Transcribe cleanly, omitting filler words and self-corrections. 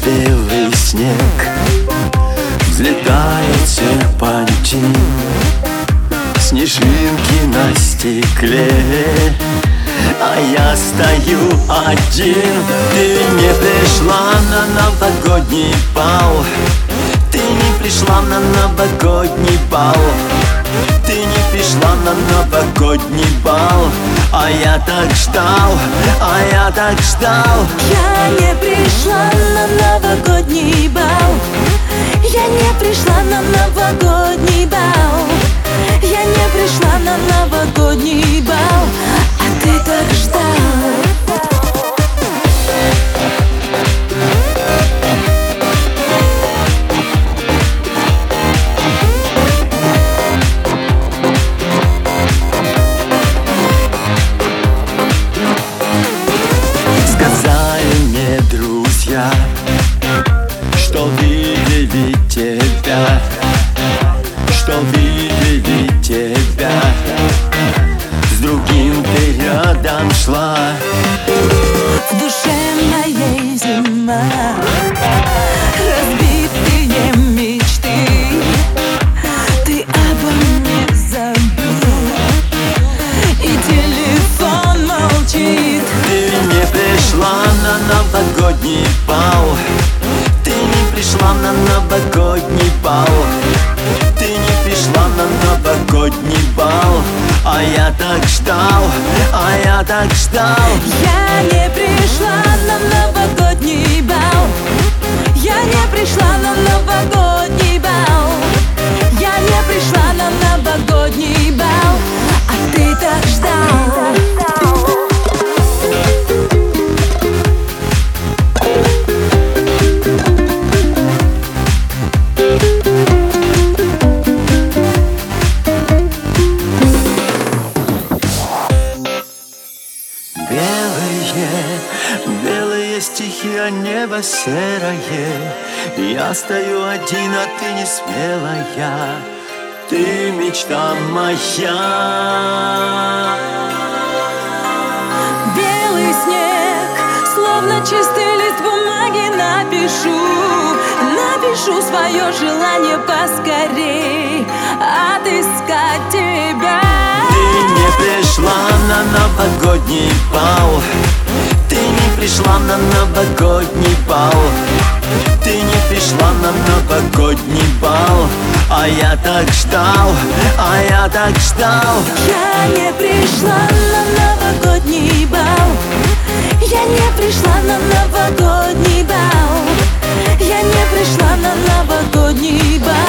белый снег, взлетает серпантин, снежинки на стекле, а я стою один. Ты не пришла на новогодний бал, ты не пришла на новогодний бал, ты не пришла на новогодний бал, а я так ждал, а я так ждал. Я не пришла на новогодний бал, я не пришла на новогодний бал, я не пришла на новогодний бал, а ты так ждал. Что видели тебя, что видели тебя, с другим ты рядом шла. В душе моей зима, разбитые мечты, ты обо мне забыл, и телефон молчит. Ты не пришла на новогодний бал, ты не пришла на новогодний бал, ты не пришла на новогодний бал, а я так ждал, а я так ждал. Я не пришла на новогодний бал, я не пришла на новогодний бал, я не пришла на новогодний бал, а ты так ждал. Белые стихи, а небо серое. Я стою один, а ты не смелая, ты мечта моя. Белый снег, словно чистый лист бумаги, напишу свое желание поскорей отыскать тебя. Ты не пришла на новогодний бал, ты не пришла на новогодний бал, ты не пришла на новогодний бал, а я так ждал, а я так ждал. Я не пришла на новогодний бал, я не пришла на новогодний бал, я не пришла на новогодний бал.